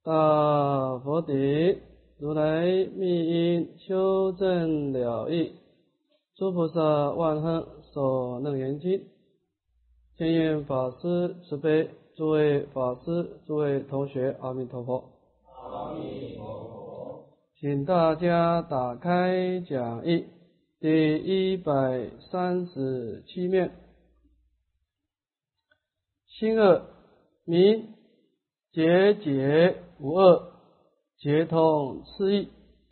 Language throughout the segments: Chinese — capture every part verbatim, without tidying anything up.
大佛顶，如来密因修正了义，诸菩萨万恒所能言经。天愿法师慈悲，诸位法师、诸位同学，阿弥陀佛。 阿弥陀佛。 请大家打开讲义第一百三十七面。心二明结解无二，结通次义。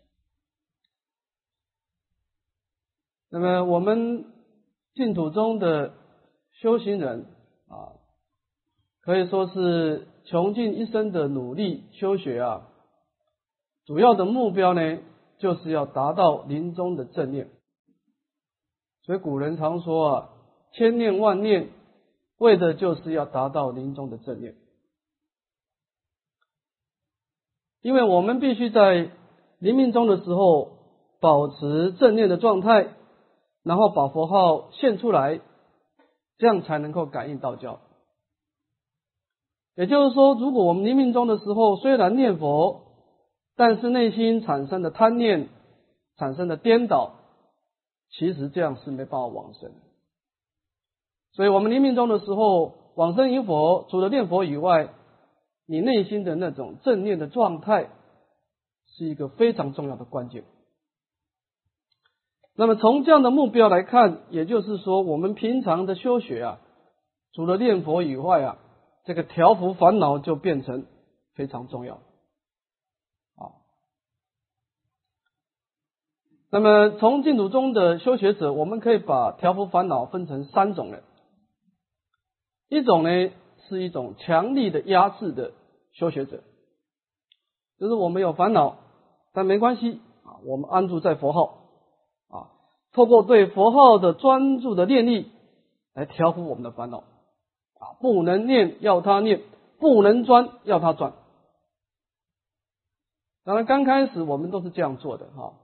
那么我们净土中的修行人啊，可以说是穷尽一生的努力修学啊，主要的目标呢，就是要达到临终的正念。所以古人常说啊，千念万念，为的就是要达到临终的正念。因为我们必须在临命终的时候保持正念的状态，然后把佛号现出来，这样才能够感应道教。也就是说，如果我们临命终的时候虽然念佛，但是内心产生的贪念、产生的颠倒，其实这样是没办法往生。所以我们临命终的时候往生迎佛，除了念佛以外，你内心的那种正念的状态是一个非常重要的关键。那么从这样的目标来看，也就是说我们平常的修学啊，除了念佛以外啊，这个调伏烦恼就变成非常重要啊。那么从净土中的修学者，我们可以把调伏烦恼分成三种人。一种呢是一种强力的压制的修学者，就是我们有烦恼，但没关系啊，我们安住在佛号啊，透过对佛号的专注的念力来调伏我们的烦恼啊，不能念要他念，不能专要他专。当然刚开始我们都是这样做的哈，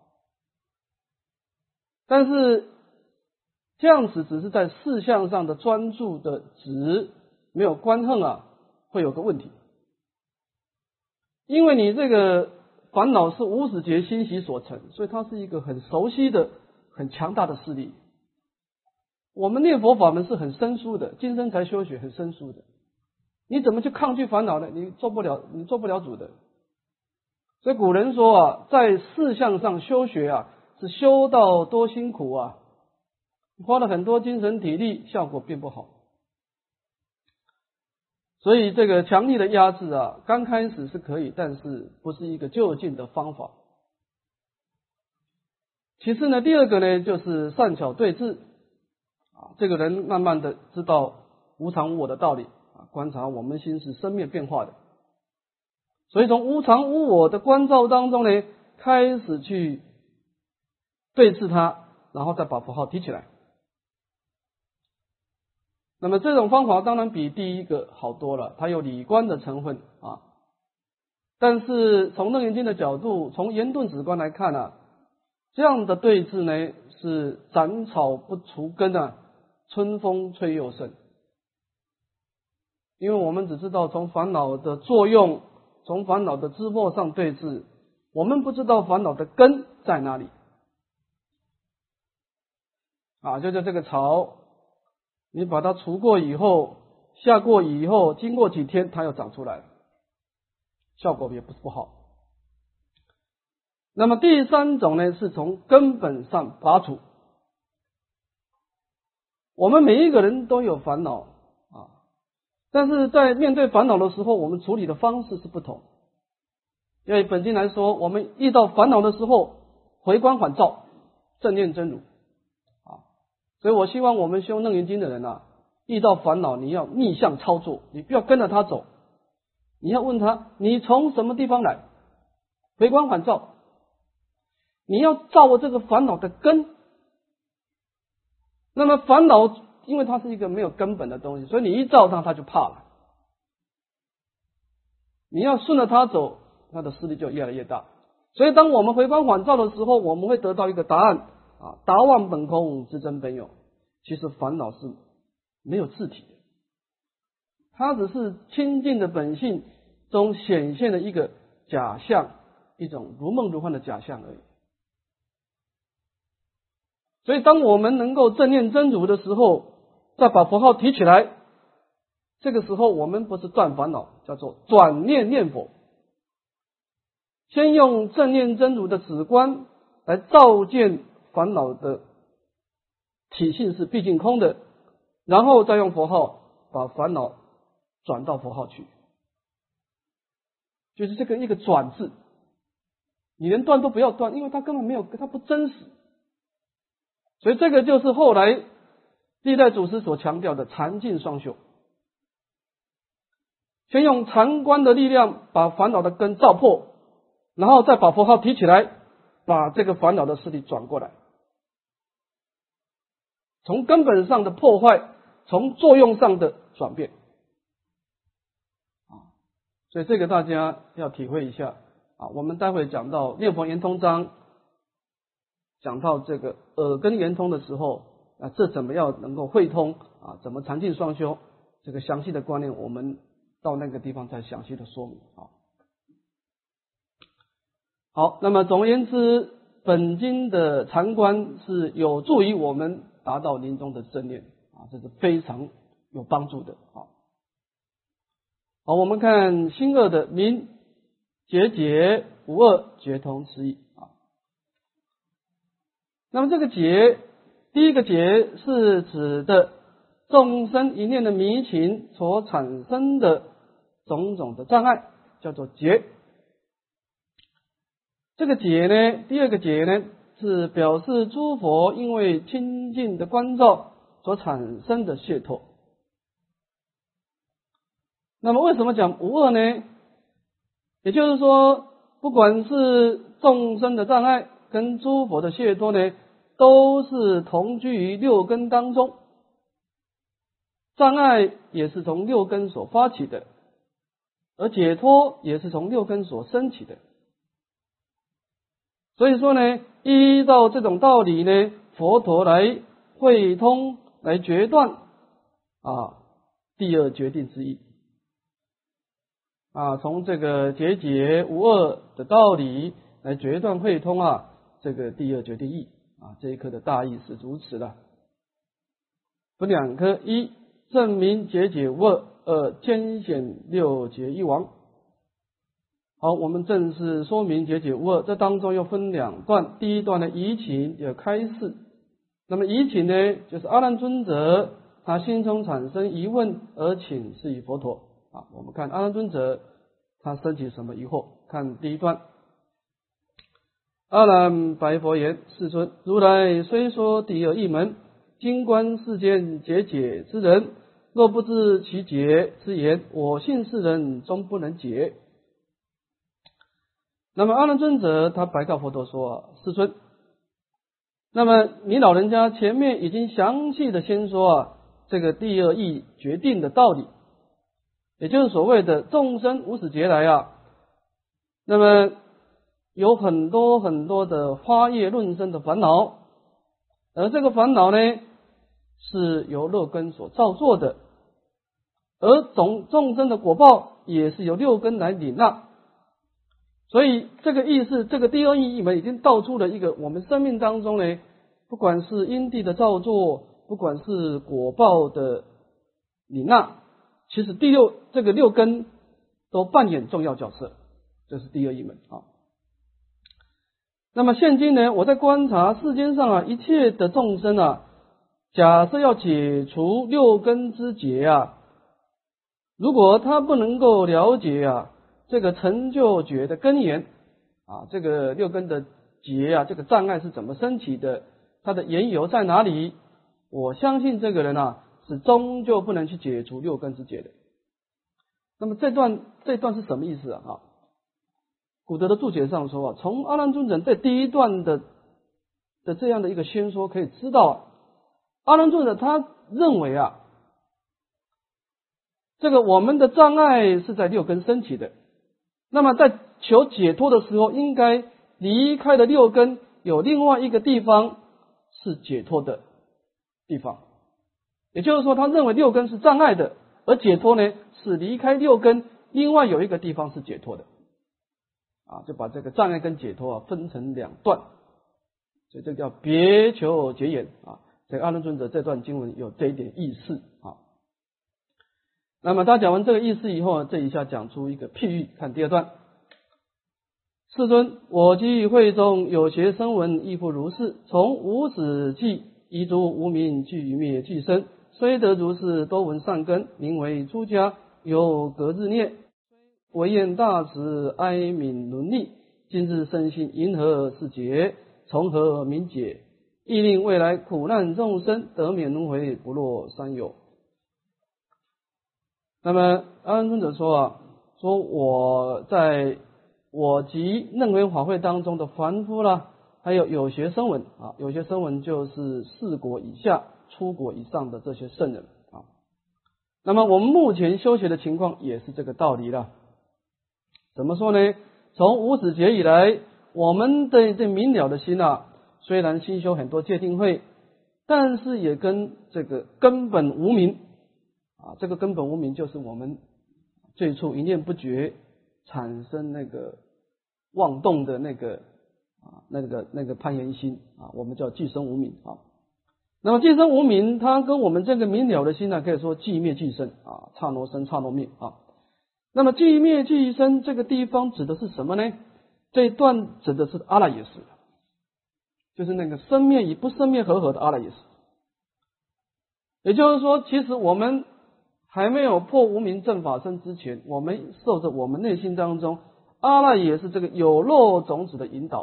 但是这样子只是在事项上的专注的值没有观衡啊，会有个问题。因为你这个烦恼是无始劫心习所成，所以它是一个很熟悉的、很强大的势力。我们念佛法门是很生疏的，今生才修学很生疏的，你怎么去抗拒烦恼呢？你做不了，你做不了主的。所以古人说啊，在事项上修学啊，是修到多辛苦啊，花了很多精神体力，效果并不好。所以这个强力的压制啊，刚开始是可以，但是不是一个就近的方法。其次呢，第二个呢，就是善巧对治啊，这个人慢慢的知道无常无我的道理啊，观察我们心是生灭变化的，所以从无常无我的关照当中呢，开始去对治它，然后再把佛号提起来。那么这种方法当然比第一个好多了，它有理观的成分啊。但是从楞严经的角度，从严顿止观来看啊，这样的对治呢是斩草不除根啊，春风吹又生。因为我们只知道从烦恼的作用，从烦恼的支破上对治，我们不知道烦恼的根在哪里啊，就叫这个草。你把它除过以后，下过以后，经过几天它又长出来了，效果也不是不好。那么第三种呢，是从根本上拔除。我们每一个人都有烦恼啊，但是在面对烦恼的时候，我们处理的方式是不同。因为本经来说，我们遇到烦恼的时候，回光返照，正念真如。所以我希望我们修楞严经的人啊，遇到烦恼你要逆向操作，你不要跟着他走，你要问他，你从什么地方来？回光返照，你要照我这个烦恼的根。那么烦恼因为它是一个没有根本的东西，所以你一照它，它就怕了。你要顺着它走，它的势力就越来越大。所以当我们回光返照的时候，我们会得到一个答案啊，达望本空，知真本有。其实烦恼是没有自体的，它只是清净的本性中显现的一个假象，一种如梦如幻的假象而已。所以当我们能够正念真如的时候，再把佛号提起来，这个时候我们不是断烦恼，叫做转念念佛。先用正念真如的止观来照见烦恼的体性是毕竟空的，然后再用佛号把烦恼转到佛号去，就是这个一个转字，你连断都不要断，因为它根本没有，它不真实。所以这个就是后来历代祖师所强调的禅净双修，先用禅观的力量把烦恼的根照破，然后再把佛号提起来，把这个烦恼的势力转过来，从根本上的破坏，从作用上的转变啊，所以这个大家要体会一下啊。我们待会讲到念佛圆通章，讲到这个耳根圆通的时候啊，这怎么样能够会通啊？怎么禅净双修？这个详细的观念，我们到那个地方再详细的说明啊。好，那么总而言之，本经的禅观是有助于我们达到临终的正念啊，这是非常有帮助的啊。好，我们看新二的明结解无二觉通之意啊。那么这个解，第一个解是指的众生一念的迷情所产生的种种的障碍，叫做结。这个解呢，第二个解呢，是表示诸佛因为清净的观照所产生的解脱。那么为什么讲无二呢？也就是说，不管是众生的障碍跟诸佛的解脱呢，都是同居于六根当中，障碍也是从六根所发起的，而解脱也是从六根所升起的。所以说呢，依照这种道理呢，佛陀来会通，来决断啊第二决定之意啊，从这个结解无二的道理来决断会通啊这个第二决定义啊，这一课的大意是如此的。分两科：一、证明结解无二；二、兼显六结一王。好，我们正式说明结解无二，这当中又分两段。第一段呢，疑情有开示。那么疑情呢，就是阿难尊者他心中产生疑问而请示于佛陀啊。我们看阿难尊者他升起什么疑惑？看第一段。阿难白佛言：世尊，如来虽说第二义门，今观世间结解之人，若不知其解之言，我信世人终不能解。那么阿难尊者他白告佛陀说：世尊，那么你老人家前面已经详细的先说啊，这个第二义决定的道理，也就是所谓的众生无始劫来啊，那么有很多很多的花叶论生的烦恼，而这个烦恼呢是由六根所造作的，而众众生的果报也是由六根来领纳。所以这个意思，这个第二义义门已经道出了一个我们生命当中呢，不管是因地的造作，不管是果报的领纳，其实第六这个六根都扮演重要角色，这是第二义门啊。那么现今呢，我在观察世间上啊一切的众生啊，假设要解除六根之结啊，如果他不能够了解啊这个成就觉的根源啊，这个六根的结啊，这个障碍是怎么升起的，它的缘由在哪里，我相信这个人啊是终究不能去解除六根之结的。那么这段这段是什么意思啊？古德的注解上说啊，从阿难尊者在第一段的的这样的一个宣说可以知道啊，阿难尊者他认为啊，这个我们的障碍是在六根升起的，那么在求解脱的时候，应该离开了六根，有另外一个地方是解脱的地方。也就是说，他认为六根是障碍的，而解脱呢是离开六根，另外有一个地方是解脱的。 啊，就把这个障碍跟解脱啊分成两段，所以这叫别求结言啊。这个阿难尊者这段经文有这一点意思啊。那么他讲完这个意思以后，这一下讲出一个譬喻，看第二段。世尊，我及会中有学声闻亦复如是，从无始际遗诸无明俱灭俱生，虽得如是多闻善根，名为出家，有隔日念，唯愿大慈哀悯伦理，今日身心因何是劫，从何明解，亦令未来苦难众生得免轮回，不落三有。那么阿难尊者说啊，说我在我及任回法会当中的凡夫啦，还有有学声闻啊，有学声闻就是四果以下、初果以上的这些圣人啊。那么我们目前修学的情况也是这个道理了。怎么说呢？从无始劫以来，我们的这明了的心啊，虽然心修很多戒定慧，但是也跟这个根本无明啊，这个根本无明就是我们最初一念不觉产生那个妄动的那个啊，那个那个攀缘心啊，我们叫俱生无明啊。那么俱生无明，它跟我们这个明了的心呢，可以说俱灭俱生啊，刹那生刹那灭啊。那么俱灭俱生这个地方指的是什么呢？这一段指的是阿赖耶识，就是那个生灭与不生灭合合的阿赖耶识。也就是说，其实我们还没有破无明正法身之前，我们受着我们内心当中阿赖耶识这个有漏种子的引导。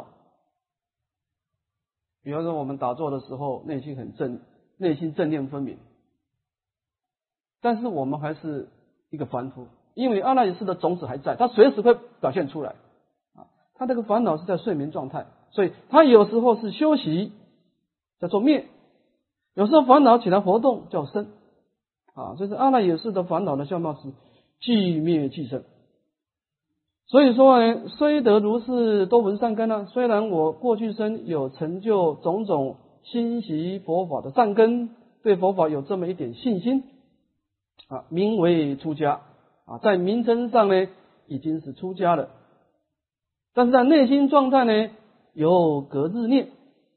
比方说我们打坐的时候，内心很正，内心正念分明，但是我们还是一个凡夫，因为阿赖耶识的种子还在，它随时会表现出来啊。它这个烦恼是在睡眠状态，所以它有时候是休息，叫做灭；有时候烦恼起来活动，叫生。啊，就是阿赖耶识的烦恼的相貌是俱灭俱生。所以说呢，虽得如是多闻善根呢、啊，虽然我过去生有成就种种欣习佛法的善根，对佛法有这么一点信心啊，名为出家啊，在名称上呢已经是出家了，但是在内心状态呢有隔日念。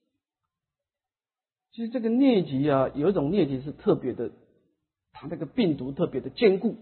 其实这个疟疾啊，有一种疟疾是特别的，它那个病毒特别的坚固，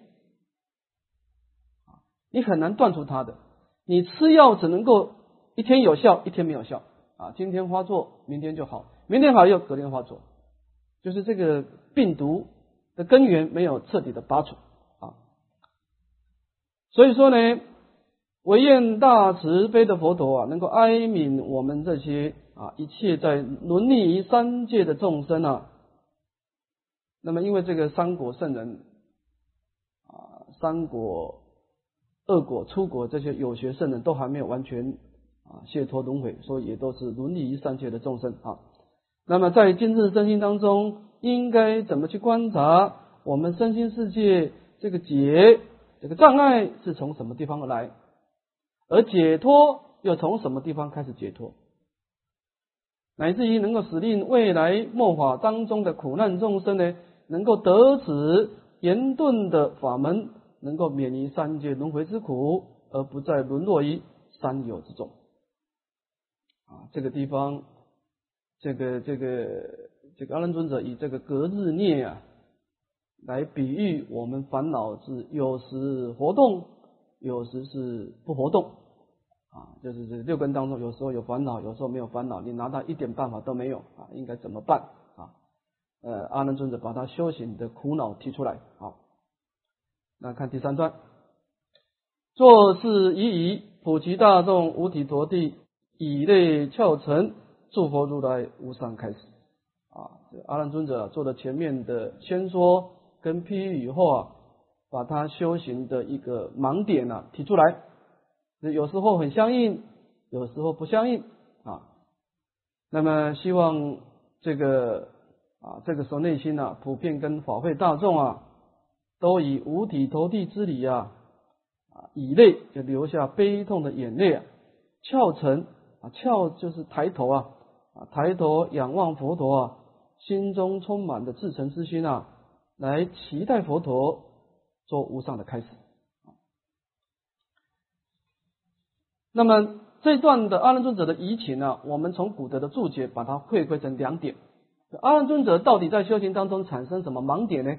你很难断除它的。你吃药只能够一天有效，一天没有效啊。今天发作，明天就好，明天好又隔天发作，就是这个病毒的根源没有彻底的拔除啊。所以说呢，唯愿大慈悲的佛陀啊，能够哀悯我们这些啊一切在轮历于三界的众生啊。那么因为这个三果圣人啊，三果、二果、初果这些有学圣人都还没有完全啊解脱轮回，所以也都是轮历于三界的众生啊。那么在今日身心当中，应该怎么去观察我们身心世界这个结、这个障碍是从什么地方而来，而解脱又从什么地方开始解脱，乃至于能够使令未来末法当中的苦难众生呢，能够得此严顿的法门，能够免于三界轮回之苦，而不再沦落于三有之中。啊，这个地方，这个这个这个阿难尊者以这个隔日孽啊，来比喻我们烦恼是有时活动，有时是不活动。啊，就是这六根当中，有时候有烦恼，有时候没有烦恼，你拿它一点办法都没有啊，应该怎么办啊？呃，阿难尊者把他修行的苦恼提出来。好，那看第三段，做事已以普及大众五体投地，以类翘成，诸佛如来无上开始。啊，这阿难尊者做了前面的先说跟譬喻以后啊，把他修行的一个盲点啊提出来，有时候很相应，有时候不相应啊。那么希望这个啊，这个时候内心啊，普遍跟法会大众啊，都以五体投地之理啊，啊，以泪就流下悲痛的眼泪啊，翘成啊，翘就是抬头啊，啊，抬头仰望佛陀啊，心中充满的至诚之心啊，来期待佛陀做无上的开始。那那么这段的阿难尊者的疑情呢，我们从古德的注解把它汇归成两点。阿难尊者到底在修行当中产生什么盲点呢？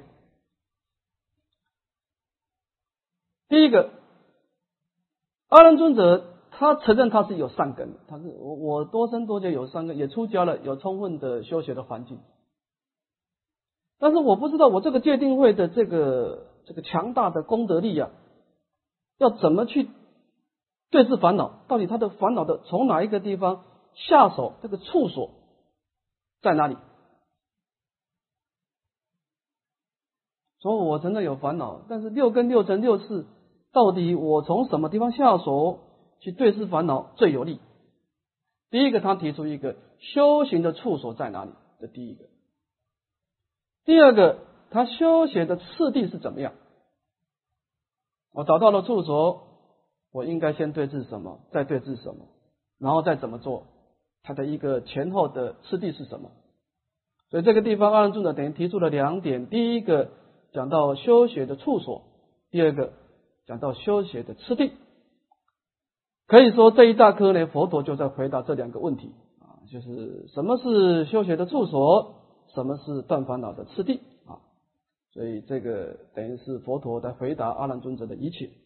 第一个，阿难尊者他承认他是有善根的，他是我我多生多劫有善根，也出家了，有充分的修学的环境。但是我不知道我这个戒定慧的这个这个强大的功德力啊，要怎么去对治烦恼？到底他的烦恼的从哪一个地方下手？这个处所在哪里？所以我真的有烦恼，但是六根六尘六识，到底我从什么地方下手去对治烦恼最有利？第一个，他提出一个修行的处所在哪里？这第一个。第二个，他修学的次第是怎么样？我找到了处所，我应该先对治什么，再对治什么，然后再怎么做？它的一个前后的次第是什么？所以这个地方阿难尊者等于提出了两点：第一个讲到修学的处所，第二个讲到修学的次第。可以说这一大科呢，佛陀就在回答这两个问题啊，就是什么是修学的处所，什么是断烦恼的次第啊。所以这个等于是佛陀在回答阿难尊者的疑情。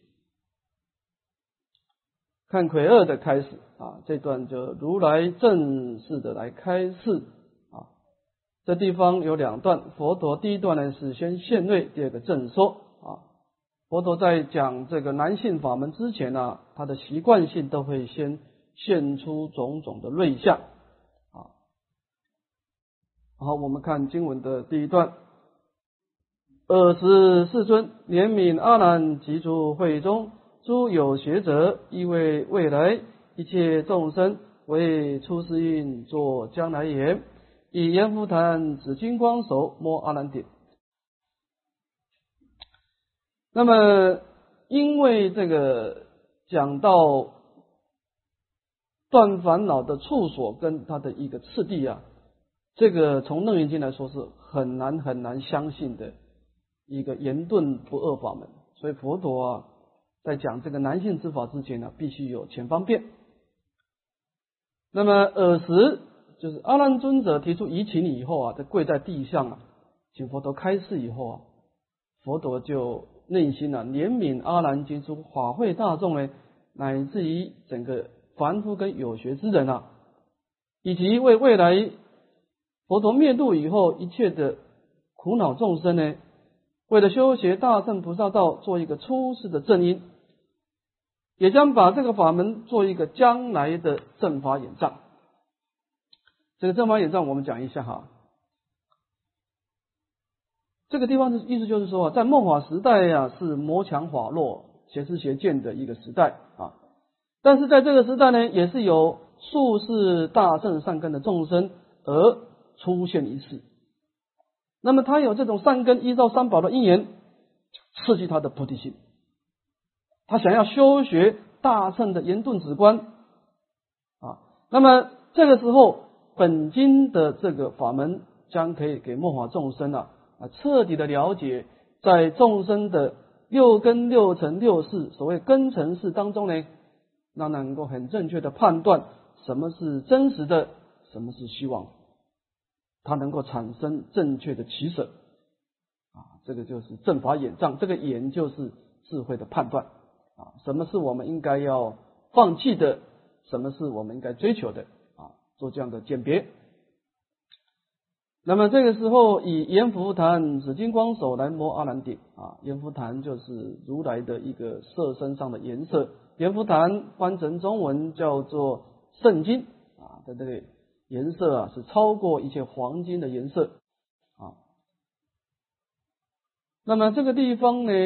看癸二的开始啊，这段就如来正式的来开示啊。这地方有两段，佛陀第一段呢是先现瑞，第二个正说啊。佛陀在讲这个男性法门之前呢、啊，他的习惯性都会先现出种种的瑞相啊。好，我们看经文的第一段。尔时世尊怜悯阿难及诸会中诸有学者，亦为未来一切众生为出世因作将来言，以阎浮檀指金光手摸阿难顶。那么因为这个讲到断烦恼的处所跟它的一个次第啊，这个从楞严经来说是很难很难相信的一个严顿不二法门，所以佛陀啊在讲这个男性之法之前呢、啊，必须有前方便。那么尔时就是阿难尊者提出疑情以后啊，在跪在地上啊，请佛陀开示以后啊，佛陀就内心啊怜悯阿难及诸法会大众呢，乃至于整个凡夫跟有学之人啊，以及为未来佛陀灭度以后一切的苦恼众生呢，为了修学大乘菩萨道做一个出世的正因，也将把这个法门做一个将来的正法眼藏。这个正法眼藏我们讲一下哈，这个地方的意思就是说，在末法时代呀、啊，是魔强法弱、邪知邪见的一个时代啊。但是在这个时代呢，也是有数世大乘善根的众生而出现一世。那么他有这种善根，依照三宝的因缘，刺激他的菩提心。他想要修学大乘的严顿止观啊。那么这个时候，本经的这个法门将可以给末法众生啊。啊，彻底的了解，在众生的六根、六尘、六识，所谓根尘识当中呢，那能够很正确的判断什么是真实的，什么是虚妄，它能够产生正确的取舍啊，这个就是正法眼藏，这个眼就是智慧的判断啊，什么是我们应该要放弃的，什么是我们应该追求的啊，做这样的鉴别。那么这个时候以阎浮檀指金光手来摸阿难顶啊，阎浮檀就是如来的一个色身上的颜色，阎浮檀翻成中文叫做圣金啊，的这个颜色啊是超过一切黄金的颜色啊。那么这个地方呢，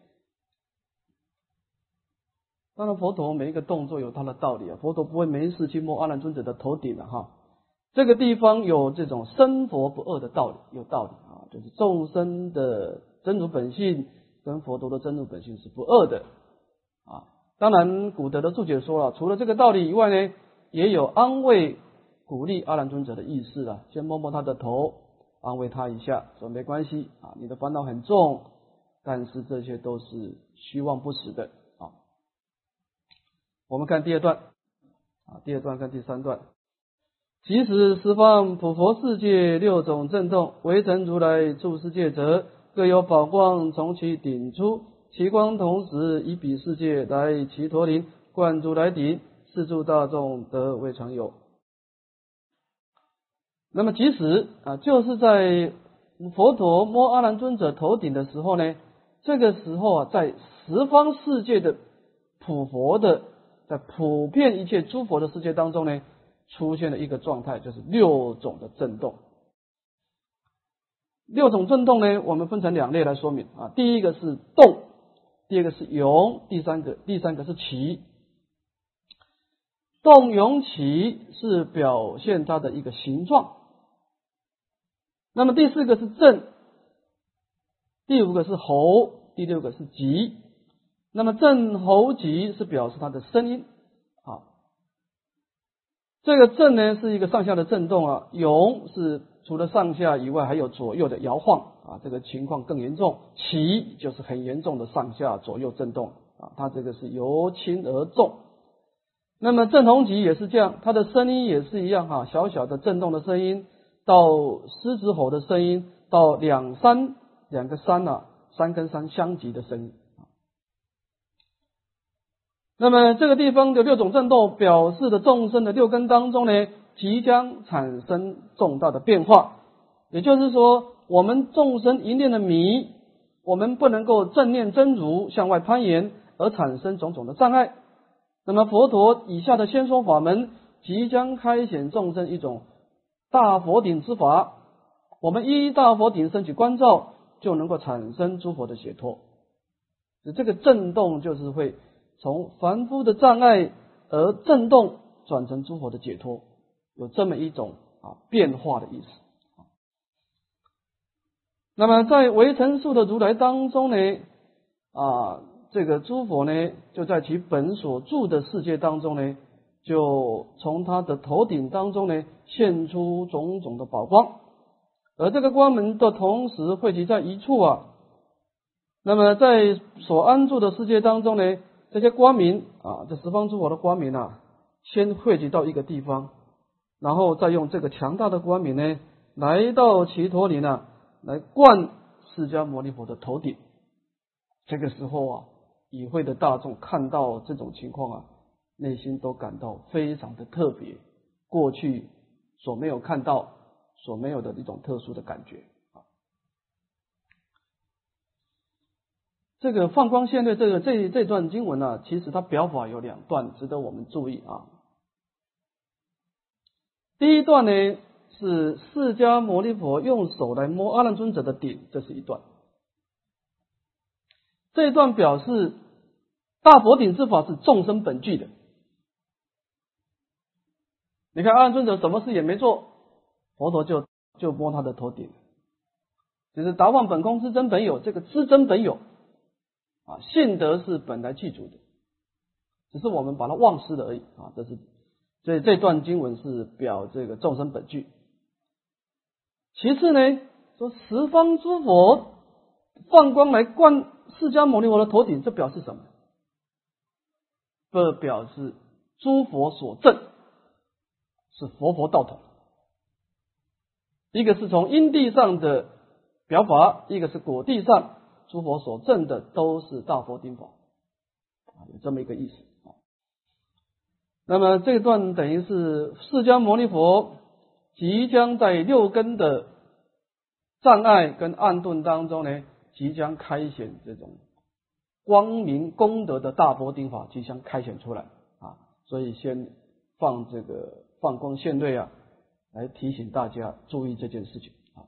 当然佛陀每一个动作有他的道理啊，佛陀不会没事去摸阿难尊者的头顶的、啊、哈。这个地方有这种生佛不二的道理，有道理啊，就是众生的真如本性跟佛陀的真如本性是不二的啊。当然古德的注解说了，除了这个道理以外呢，也有安慰鼓励阿难尊者的意思啊，先摸摸他的头，安慰他一下，说没关系啊，你的烦恼很重，但是这些都是虚妄不实的啊。我们看第二段。 啊，第二段跟第三段。即使十方普佛世界六种震动，微尘如来住世界者，各有宝光从其顶出，其光同时以彼世界来其陀林，灌如来顶，是诸大众得未常有。那么即使啊，就是在佛陀摸阿难尊者头顶的时候呢，这个时候啊，在十方世界的普佛的，在普遍一切诸佛的世界当中呢，出现了一个状态，就是六种的震动。六种震动呢，我们分成两类来说明啊。第一个是动，第二个是涌，第三个第三个是起。动涌起是表现它的一个形状。那么第四个是震，第五个是喉，第六个是急。那么震喉急是表示它的声音啊。这个震呢是一个上下的震动啊，涌是除了上下以外还有左右的摇晃啊，这个情况更严重。起就是很严重的上下左右震动啊，它这个是由轻而重。那么震喉急也是这样，它的声音也是一样哈，小小的震动的声音到狮子吼的声音，到两三两个三啊，三跟三相急的声音。那么这个地方的六种震动表示的众生的六根当中呢，即将产生重大的变化。也就是说，我们众生一念的迷，我们不能够正念真如向外攀岩，而产生种种的障碍。那么佛陀以下的先说法门，即将开显众生一种大佛顶之法，我们依大佛顶升起观照，就能够产生诸佛的解脱。这个震动就是会从凡夫的障碍而震动转成诸佛的解脱，有这么一种啊变化的意思。那么在唯尘数的如来当中呢，啊这个诸佛呢就在其本所住的世界当中呢，就从他的头顶当中呢现出种种的宝光，而这个光明的同时汇集在一处啊。那么在所安住的世界当中呢，这些光明啊，这十方诸佛的光明啊，先汇集到一个地方，然后再用这个强大的光明呢，来到祇陀林啊，来灌释迦牟尼佛的头顶。这个时候啊，与会的大众看到这种情况啊，内心都感到非常的特别，过去所没有看到、所没有的一种特殊的感觉。这个放光现对这个这这段经文呢、啊，其实它表法有两段，值得我们注意啊。第一段呢是释迦牟尼佛用手来摸阿难尊者的顶，这是一段。这一段表示大佛顶之法是众生本具的。你看阿难尊者什么事也没做，佛陀就就摸他的头顶，就是达妄本空知真本有，这个知真本有啊，性德是本来具足的，只是我们把它忘失了而已啊。这是所以这段经文是表这个众生本具。其次呢，说十方诸佛放光来灌释迦牟尼佛的头顶，这表示什么？这表示诸佛所证是佛佛道统，一个是从因地上的表法，一个是果地上诸佛所证的都是大佛顶法，有这么一个意思。那么这段等于是释迦牟尼佛即将在六根的障碍跟暗顿当中呢，即将开显这种光明功德的大佛顶法，即将开显出来啊。所以先放这个放光现对啊，来提醒大家注意这件事情啊。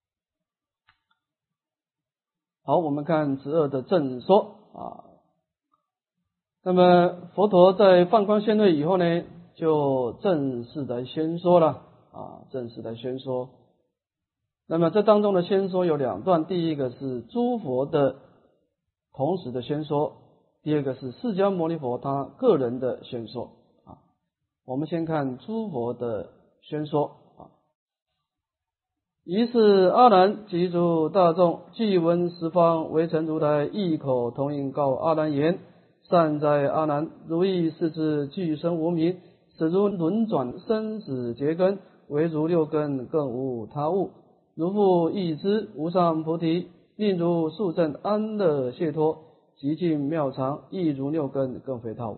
好，我们看十二的正说啊。那么佛陀在放光现对以后呢，就正式的宣说了啊，正式的宣说。那么这当中的宣说有两段，第一个是诸佛的同时的宣说，第二个是释迦牟尼佛他个人的宣说啊。我们先看诸佛的宣说啊。于是阿难及诸大众既闻十方唯尘如来异口同音告阿难言：善哉阿难，如意是之具身无名， 此如轮转生死结根，唯如六根，更无他物。如复忆之，无上菩提，令如速证安乐解脱，极尽妙常，亦如六根，更非他物。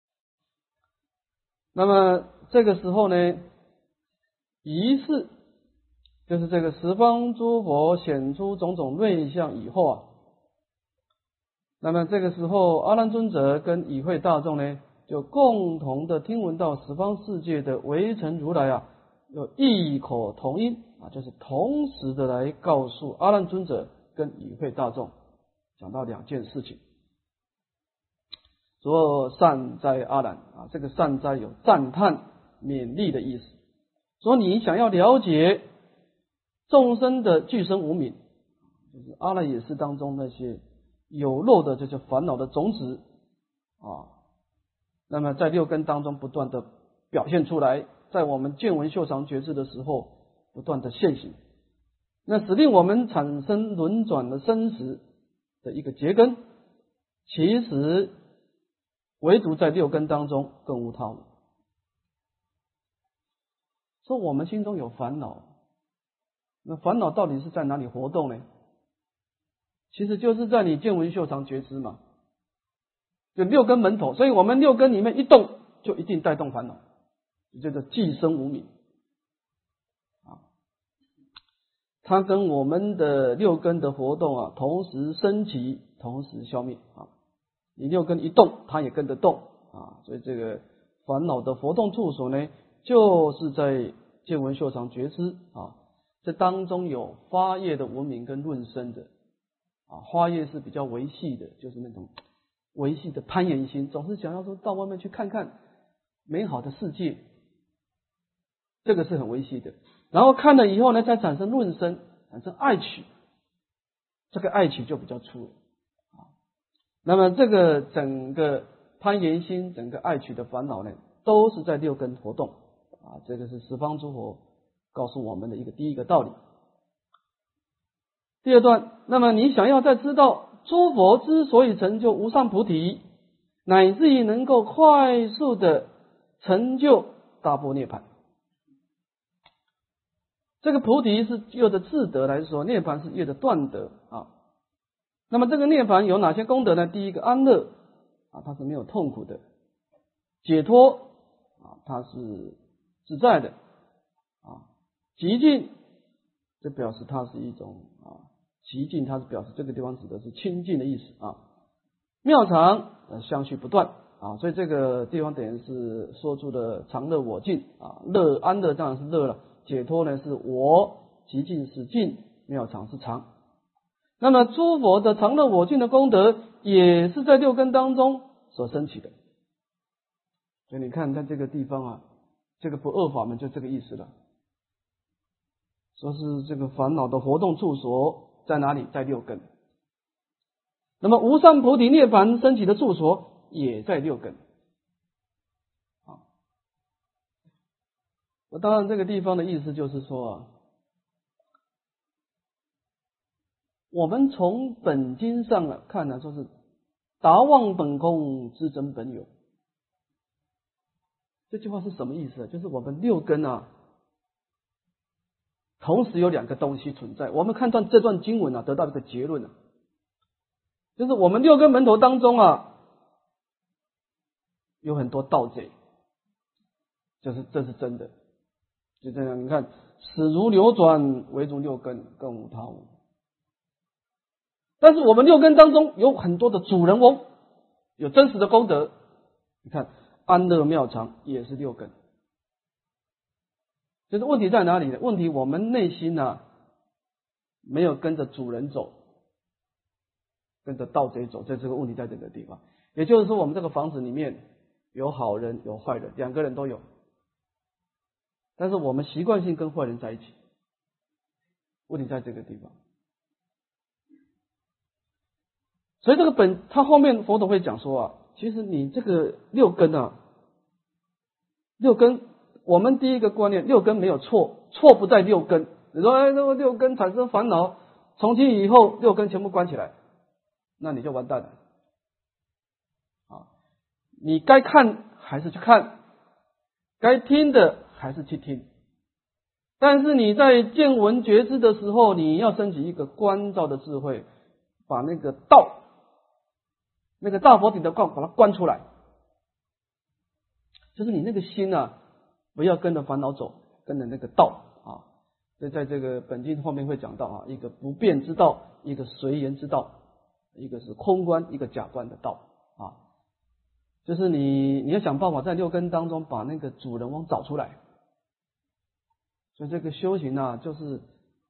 那么这个时候呢，仪式就是这个十方诸佛显出种种瑞相以后啊，那么这个时候阿难尊者跟与会大众呢，就共同的听闻到十方世界的微尘如来啊，有异口同音啊，就是同时的来告诉阿难尊者跟与会大众，讲到两件事情。说善哉阿难啊，这个善哉有赞叹勉励的意思。说你想要了解众生的具身无明，就是阿赖耶识当中那些有漏的这些烦恼的种子啊，那么在六根当中不断的表现出来，在我们见闻嗅尝觉知的时候不断的现行，那使令我们产生轮转的生死的一个结根，其实唯独在六根当中，更无他物。说我们心中有烦恼，那烦恼到底是在哪里活动呢？其实就是在你见闻嗅尝觉知嘛，就六根门头，所以我们六根里面一动，就一定带动烦恼，这叫寄生无明啊。它跟我们的六根的活动啊，同时升起，同时消灭啊。你六根一动，它也跟着动啊，所以这个烦恼的活动处所呢，就是在见闻嗅尝觉知啊。这当中有发业的文明跟论生的啊，花业是比较维系的，就是那种维系的攀岩心，总是想要说到外面去看看美好的世界，这个是很维系的。然后看了以后呢，再产生论生，产生爱取，这个爱取就比较粗了。那么这个整个攀岩心，整个爱取的烦恼呢，都是在六根活动啊，这个是十方诸佛告诉我们的一个第一个道理。第二段，那么你想要再知道诸佛之所以成就无上菩提，乃至于能够快速的成就大般涅槃。这个菩提是又的自得来说，涅槃是又的断得啊。那么这个涅槃有哪些功德呢？第一个安乐啊，它是没有痛苦的；解脱啊，它是自在的啊；极尽，这表示它是一种啊，极尽它是表示这个地方指的是清净的意思啊。妙常呃相续不断啊，所以这个地方等于是说出了常乐我净啊，乐安乐当然是乐了，解脱呢是我，极尽是尽，妙常是常。那么诸佛的常乐我净的功德也是在六根当中所升起的，所以你看看这个地方啊，这个不二法门就这个意思了，说是这个烦恼的活动处所在哪里？在六根。那么无上菩提涅槃升起的处所也在六根啊。我当然这个地方的意思就是说啊，我们从本经上啊看呢，说是达望本空，知真本有。这句话是什么意思啊？就是我们六根啊，同时有两个东西存在。我们看段这段经文啊，得到一个结论啊，就是我们六根门头当中啊，有很多盗贼，就是这是真的。就这样，你看，死如流转，唯如六根，更无他物。但是我们六根当中有很多的主人翁，有真实的功德。你看安乐妙常也是六根，就是问题在哪里呢？问题我们内心呢、啊、没有跟着主人走，跟着盗贼走，这这个问题在这个地方。也就是说，我们这个房子里面有好人有坏人，两个人都有，但是我们习惯性跟坏人在一起，问题在这个地方。所以这个本，他后面佛陀会讲说啊，其实你这个六根啊，六根，我们第一个观念，六根没有错，错不在六根。你说，哎，那个六根产生烦恼，从今以后六根全部关起来，那你就完蛋了。啊，你该看还是去看， 该听的还是去听。但是你在见闻觉知的时候，你要升起一个观照的智慧，把那个道，那个大佛顶的道把它观出来。就是你那个心啊，不要跟着烦恼走，跟着那个道啊。所以在这个本经后面会讲到啊，一个不变之道，一个随缘之道，一个是空观，一个假观的道啊。就是你你要想办法在六根当中把那个主人翁找出来。所以这个修行啊，就是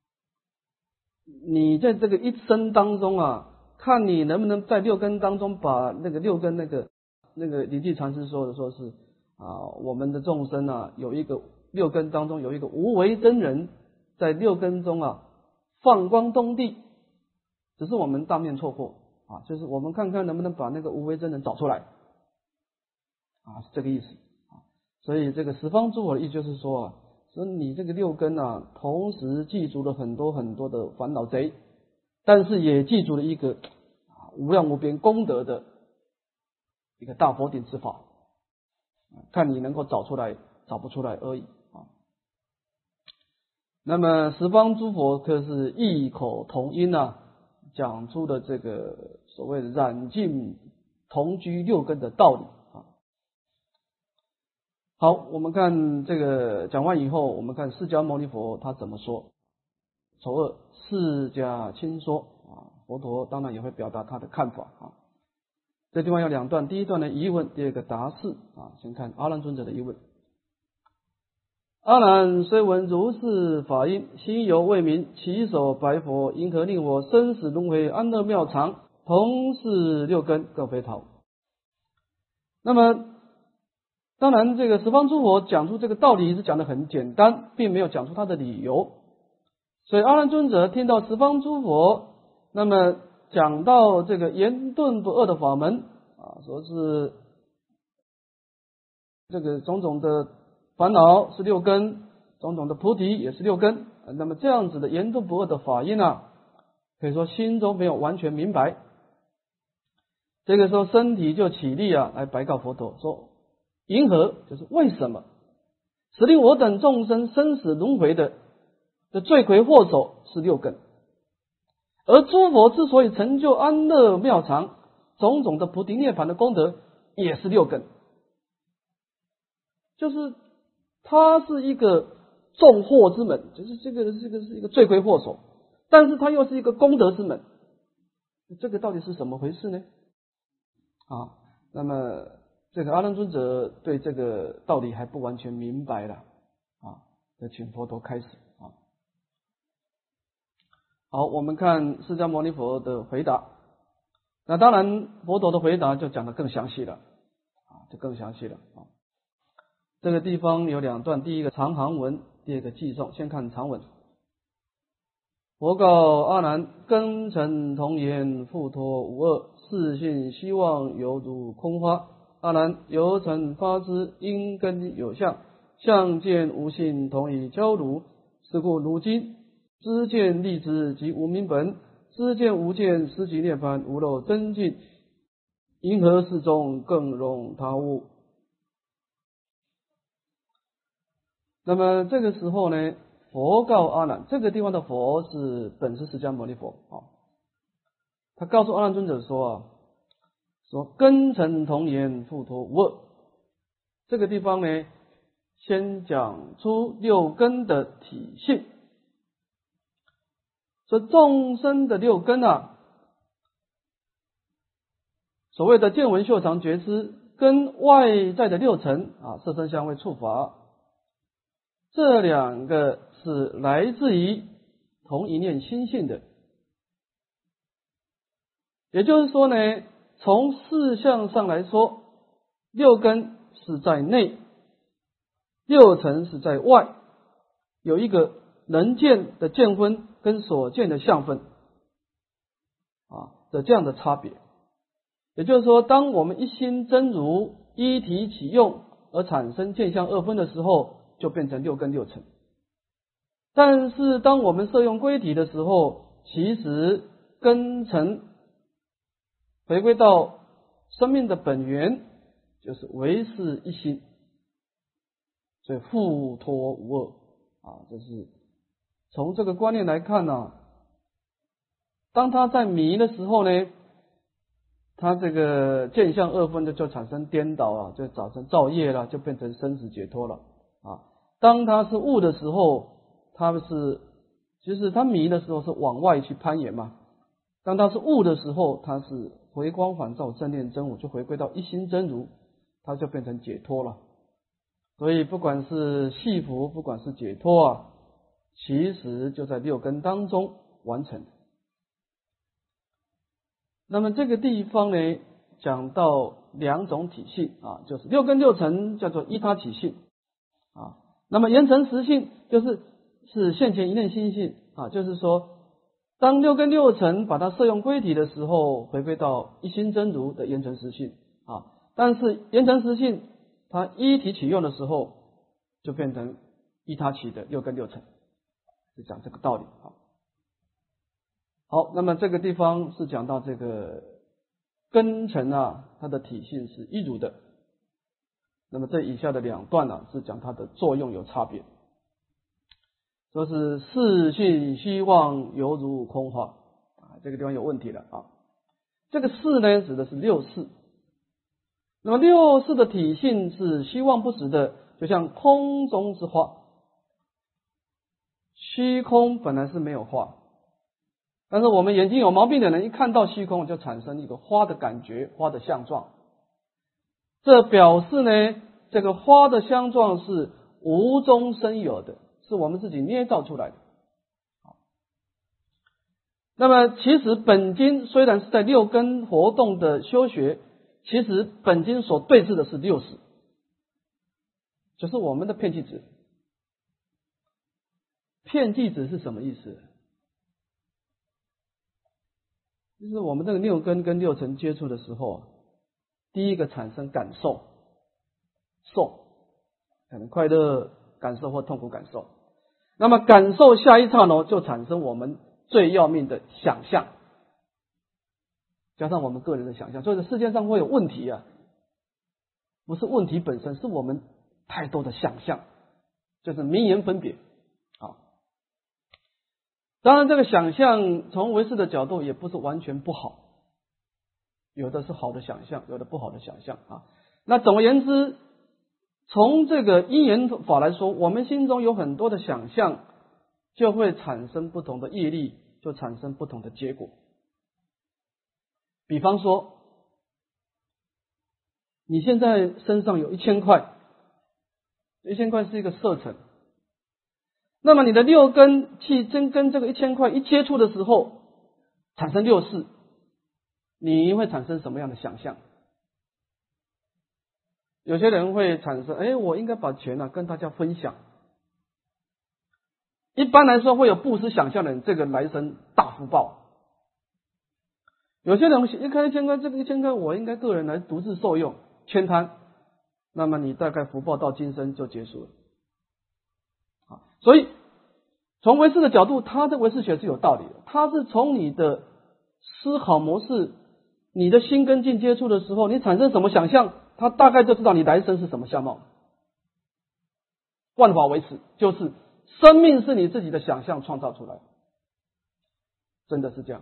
你在这个一生当中啊，看你能不能在六根当中把那个六根那个那个临济禅师说的说是啊，我们的众生啊，有一个六根当中有一个无为真人，在六根中啊放光东地，只是我们当面错过啊，就是我们看看能不能把那个无为真人找出来啊，是这个意思啊。所以这个十方诸佛的意思就是说啊，所以你这个六根啊，同时记住了很多很多的烦恼贼，但是也记住了一个无量无边功德的一个大佛顶之法，看你能够找出来找不出来而已啊。那么十方诸佛可是异口同音啊，讲出了这个所谓的染净同居六根的道理啊。好，我们看这个讲完以后，我们看释迦牟尼佛他怎么说。首二，释迦亲说啊，佛陀当然也会表达他的看法啊。这地方有两段，第一段的疑问，第二个答释啊。先看阿难尊者的疑问。阿难虽闻如是法音，心犹未明，起手白佛，因何令我生死轮回安乐妙常，同是六根更非逃。那么当然这个十方诸佛讲出这个道理是讲得很简单，并没有讲出他的理由。所以阿难尊者听到十方诸佛那么讲到这个严顿不二的法门啊，说是这个种种的烦恼是六根，种种的菩提也是六根，那么这样子的严顿不二的法音啊，可以说心中没有完全明白。这个时候身体就起立啊，来白告佛陀说，因何，就是为什么使令我等众生生死轮回的的罪魁祸首是六根，而诸佛之所以成就安乐妙常，种种的菩提涅槃的功德也是六根，就是它是一个重祸之门，就是这个这个是一个罪魁祸首，但是它又是一个功德之门，这个到底是怎么回事呢？啊，那么这个阿难尊者对这个道理还不完全明白了啊，就请佛陀开始啊。好，我们看释迦牟尼佛的回答。那当然佛陀的回答就讲得更详细了啊，就更详细了啊。这个地方有两段，第一个长行文，第二个偈颂。先看长文。佛告阿难，根尘同言，复脱无二，世性希望犹如空花。阿难，由尘发之，因根有相，相见无性，同以交如。是故如今知见立之即无明本，知见无见，实即涅槃，无漏真境，因何世中更容他物？那么这个时候呢，佛告阿难，这个地方的佛是本师释迦牟尼佛啊，他告诉阿难尊者说啊，说根尘同言，复脱无二。这个地方呢，先讲出六根的体性。说众生的六根啊，所谓的见闻嗅尝觉知，跟外在的六尘啊，色声香味触法，这两个是来自于同一念心性的。也就是说呢，从事相上来说，六根是在内，六尘是在外，有一个能见的见分跟所见的相分啊的这样的差别。也就是说，当我们一心真如一体起用而产生见相二分的时候，就变成六根六尘。但是当我们摄用归体的时候，其实根尘回归到生命的本源，就是唯是一心。 所以复脱无二啊，这是从这个观念来看呢、啊，当他在迷的时候呢，他这个见相二分的就产生颠倒了，就造成造业了，就变成生死解脱了啊。当他是悟的时候，他是其实他迷的时候是往外去攀岩嘛，当他是悟的时候，他是回光返照，正念真我，就回归到一心真如，他就变成解脱了。所以不管是系服，不管是解脱啊，其实就在六根当中完成。那么这个地方呢，讲到两种体性啊，就是六根六尘叫做依他体性啊。那么言尘实性就是是现前一念心性啊，就是说，当六根六尘把它摄用归体的时候，回归到一心真如的言尘实性啊。但是言尘实性它依体起用的时候，就变成依他起的六根六尘，是讲这个道理啊。好，那么这个地方是讲到这个根尘啊，它的体性是一如的。那么这以下的两段呢、啊，是讲它的作用有差别。说是视性希望犹如空花啊，这个地方有问题了啊。这个视呢，指的是六识。那么六识的体性是希望不实的，就像空中之花。虚空本来是没有花，但是我们眼睛有毛病的人，一看到虚空就产生一个花的感觉，花的相状。这表示呢，这个花的相状是无中生有的，是我们自己捏造出来的。那么其实本经虽然是在六根活动的修学，其实本经所对治的是六识，就是我们的遍计子。遍计子是什么意思？就是我们这个六根跟六尘接触的时候，第一个产生感受，受可能快乐感受或痛苦感受。那么感受下一刹那就产生我们最要命的想象，加上我们个人的想象，所以世界上会有问题啊，不是问题本身，是我们太多的想象，就是名言分别啊。当然这个想象从唯识的角度也不是完全不好，有的是好的想象，有的不好的想象啊。那总而言之，从这个因缘法来说，我们心中有很多的想象，就会产生不同的业力，就产生不同的结果。比方说，你现在身上有一千块，一千块是一个色尘，那么你的六根去真跟这个一千块一接触的时候，产生六识，你会产生什么样的想象？有些人会产生，哎，我应该把钱啊跟大家分享。一般来说，会有布施想象的人，这个来生大福报。有些人一看一千块，这个一千块我应该个人来独自受用，慳贪，那么你大概福报到今生就结束了。啊，所以从唯识的角度，他的唯识学是有道理的，他是从你的思考模式，你的心跟境接触的时候，你产生什么想象，他大概就知道你来生是什么相貌。万法唯识，就是生命是你自己的想象创造出来的，真的是这样。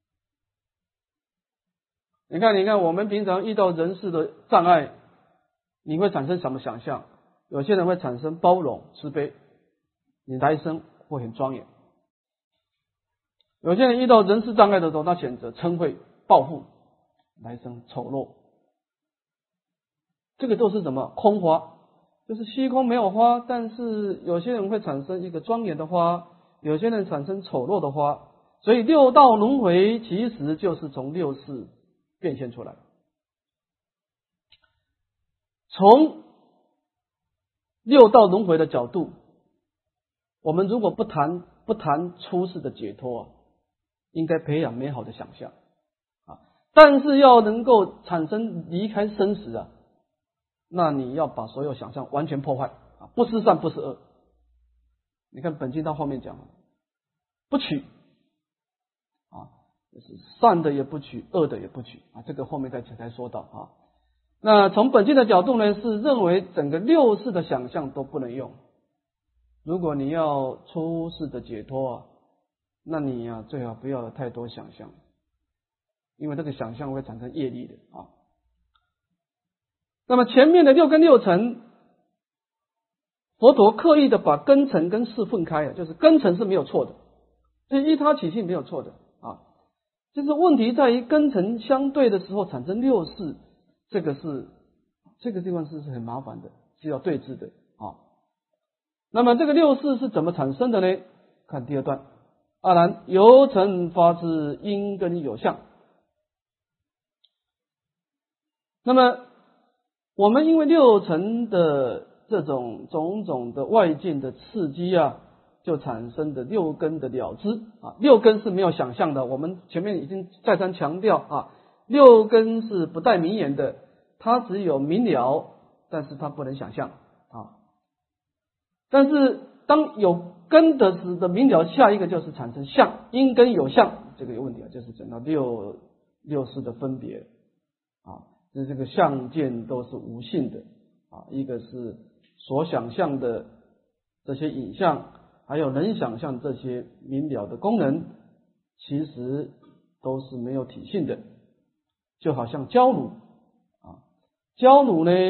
你看，你看，我们平常遇到人事的障碍，你会产生什么想象？有些人会产生包容、慈悲，你来生会很庄严。有些人遇到人事障碍的时候，他选择嗔恚、报复，来生丑陋。这个都是什么？空花，就是虚空没有花，但是有些人会产生一个庄严的花，有些人产生丑陋的花。所以六道轮回其实就是从六识变现出来。从六道轮回的角度，我们如果不谈不谈出世的解脱啊，应该培养美好的想象啊。但是要能够产生离开生死啊，那你要把所有想象完全破坏啊，不是善不是恶。你看本经到后面讲了，不取啊，就是善的也不取，恶的也不取啊，这个后面再才说到啊。 那从本经的角度呢，是认为整个六世的想象都不能用。如果你要出世的解脱啊，那你呀、啊、最好不要有太多想象，因为这个想象会产生业力的啊。那么前面的六根六尘，佛陀刻意的把根尘跟识分开了，就是根尘是没有错的，这依他起性没有错的啊。就是问题在于根尘相对的时候产生六识，这个是这个地方是是很麻烦的，是要对治的啊。那么这个六识是怎么产生的呢？看第二段，阿难，由尘发之因根有相。那么我们因为六尘的这种种种的外境的刺激啊，就产生的六根的了知啊，六根是没有想象的。我们前面已经再三强调啊，六根是不带名言的，它只有明了，但是它不能想象啊。但是当有根的时的明了，下一个就是产生相，因根有相，这个有问题啊，就是讲到六六识的分别啊，这这个相见都是无性的啊，一个是所想象的这些影像，还有能想象这些明了的功能，其实都是没有体性的，就好像焦乳啊，焦乳呢，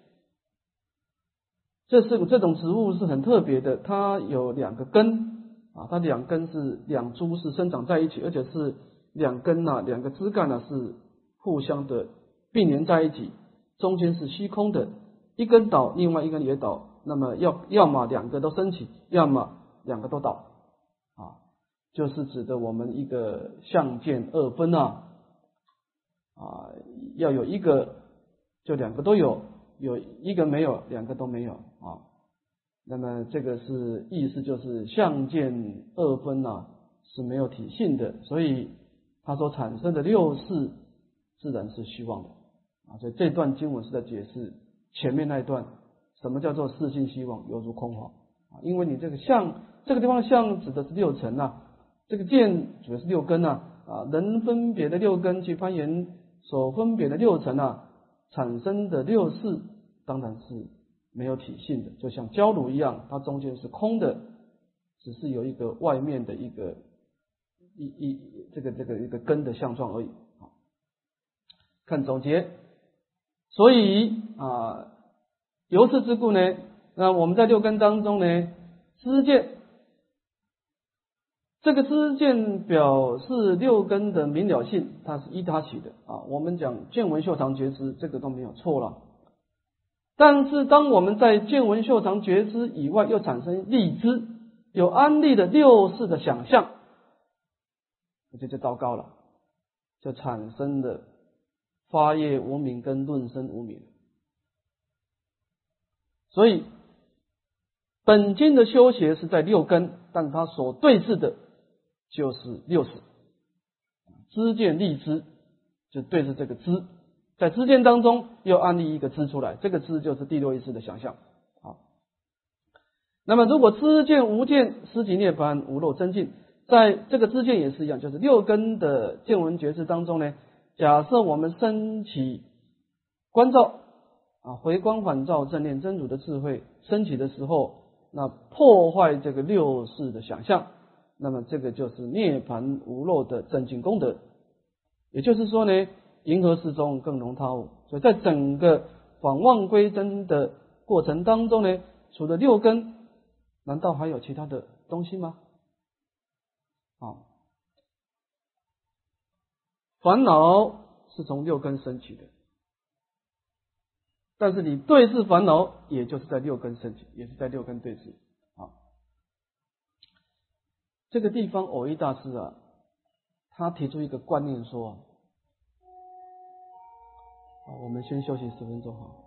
这是这种植物是很特别的，它有两个根啊，它两根是两株是生长在一起，而且是两根啊，两个枝干呢、啊、是互相的并联在一起，中间是虚空的，一根倒，另外一根也倒，那么要要么两个都升起，要么两个都倒啊，就是指的我们一个相见二分啊啊，要有一个就两个都有，有一个没有，两个都没有啊。那么这个是意思就是相见二分啊是没有体性的，所以它所产生的六识自然是虚妄的啊。所以这段经文是在解释前面那一段，什么叫做四性虚妄，犹如空话啊。因为你这个相这个地方的相指的是六尘啊，这个见主要是六根啊啊，能分别的六根去攀缘所分别的六尘啊，产生的六识当然是没有体性的，就像焦乳一样，它中间是空的，只是有一个外面的一个一一这个这个一个根的相状而已。看总结，所以啊，由此之故呢，那我们在六根当中呢，知见这个知见表示六根的明了性，它是依他起的啊。我们讲见闻嗅尝觉知，这个都没有错了。但是当我们在见闻嗅尝觉知以外，又产生立知，有安立的六识的想象，这就糟糕了，就产生了发业无明跟论生无明。所以本经的修学是在六根，但它所对治的就是六识，知见立知就对治这个知，在知见当中又安立一个知出来，这个知就是第六意识的想象。好，那么如果知见无见，失即涅槃，无漏增进，在这个知见也是一样，就是六根的见闻觉知当中呢，假设我们升起观照啊，回光返照正念真如的智慧升起的时候，那破坏这个六识的想象，那么这个就是涅槃无漏的增进功德。也就是说呢，银河适中，更融他物。所以在整个返妄归真的过程当中呢，除了六根，难道还有其他的东西吗？啊，烦恼是从六根升起的，但是你对治烦恼，也就是在六根升起，也是在六根对治啊。这个地方藕益大师啊，他提出一个观念说，我们先休息十分钟哈。